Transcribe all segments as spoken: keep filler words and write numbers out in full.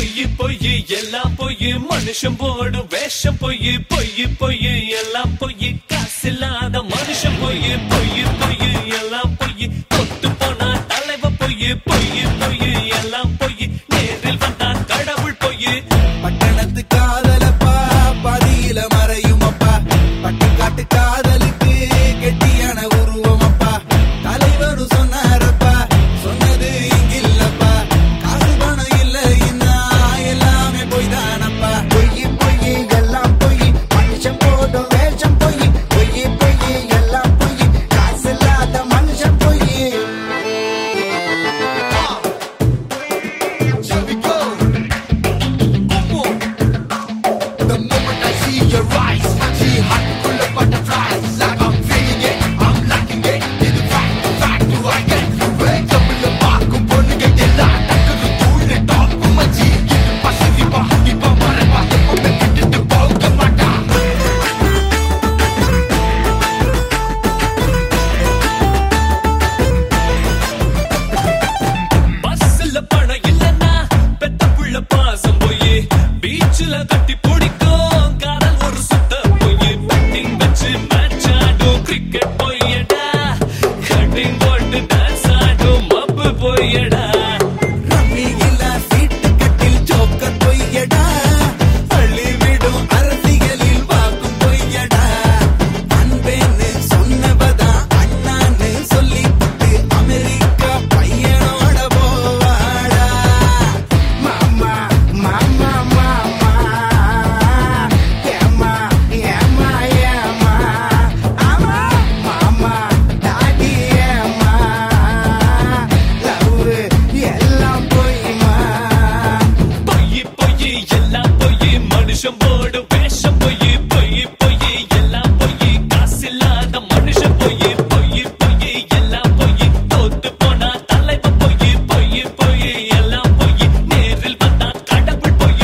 பொய் பொய் எல்லாம் பொய் மனுஷன் போடும் வேஷம் பொய் பொய் பொய் எல்லாம் பொய் காசில்லாத மனுஷன் பொய் பொய் பொய் எல்லாம் பொய் கொத்து போனா தலைவ பொய் பொய் பொய் எல்லாம் பொய் நேரில் வந்தா கடவுள் பொய் பட்டணத்து காதலப்பா பாதியில மறையும் அப்பா பட்டிக்காட்டு காதலுக்கு கெட்டியான உருவம் அப்பா தலைவரு சொன்னாரப்பா சொன்னது இங்கில்லப்பா காசு பணம் இல்ல இன்னா எல்லாமே பொய் தானப்பா பொய் பொய் எல்லாம் பொய் மனுஷன் போடும் வேஷம் பொய் பொய் பொய் எல்லாம் பொய் காசு இல்லாத மனுஷன் பொய் பஸ்ல பணம் இல்லன்னா பெத்த புள்ள பாசம் பொய் பீச்ல கட்டி பிடிக்கும் காதல் ஒரு சுத்த பொய் பெட்டிங் வச்சு மேட்ச் ஆடும் கிரிக்கெட் பொய்யடா கட்டிங் போட்டு டான்ஸ் ஆடும் மப்பு பொய்யடா ரம்மியில சீட்டு கட்டில் ஜோக்கர் பொய்யடா அள்ளிவிடும் அரசியலில் வாக்கும் பொய்யடா அன்பேன்னு சொன்னவதா அண்ணான்னு சொல்லி புட்டு அமெரிக்கா பையனோட போவாடா மாமா மாமா மாமா ஏமா ஏமா ஏமா ஆமா மாமா டாடி ஏமா லவ் எல்லாம் பொய்மா பொய் பொய் எல்லாம் பொய் மனுஷன் போடும் வேஷம் பொய் பொய் பொய் எல்லாம் பொய் காசில்லாத மனுஷன் பொய் பொய் பொய் எல்லாம் பொய் தோத்து போனா தலைவ பொய் பொய் பொய் எல்லாம் பொய் நேரில் வந்தா கடவுள் பொய்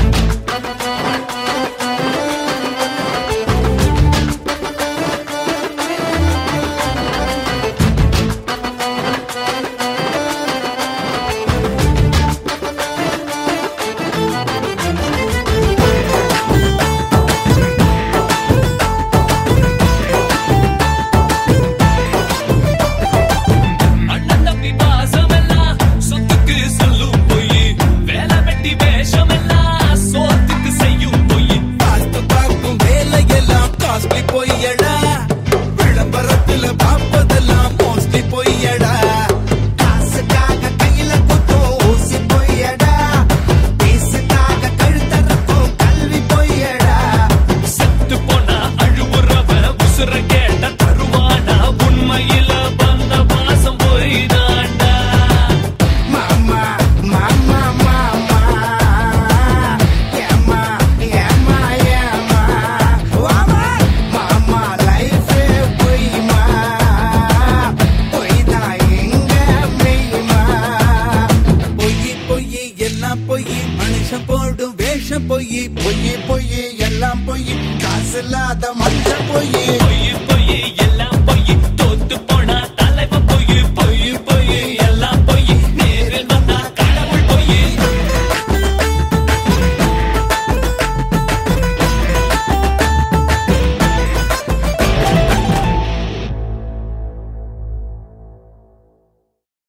அண்ணன் தம்பி பாசம் எல்லாம் சொத்துக்கு சொல்லும் பொய் வேலை வெட்டி வேஷம் எல்லாம் சோத்துக்கு செய்யும் பொய் பார்த்து பார்க்கும் வேலையெல்லாம் காஸ்ட்லி பொய்யடா விளம்பரத்துல பார்ப்பதெல்லாம் மோஸ்ட்லி பொய்யடா காசுக்காக கையில குத்தும் ஊசி பொய்யடா பீசுக்காக கழுத்தறுக்கும் கல்வி பொய்யடா செத்து போனா அழுவுறவ உசுர கேட்ட தருவானா உண்மையில வந்த பாசம் போய்தாண்டா மாமா மாமா மாமா ஏமா ஏமா ஏமா வாமா மாமா லைஃபே பொய்மா பொய்தான் எங்க மெய்மா பொய் பொய் எல்லாம் பொய் மனுஷன் போடும் வேஷம் பொய் பொய் பொய் எல்லாம் பொய் காசு இல்லாத மனுஷன் பொய்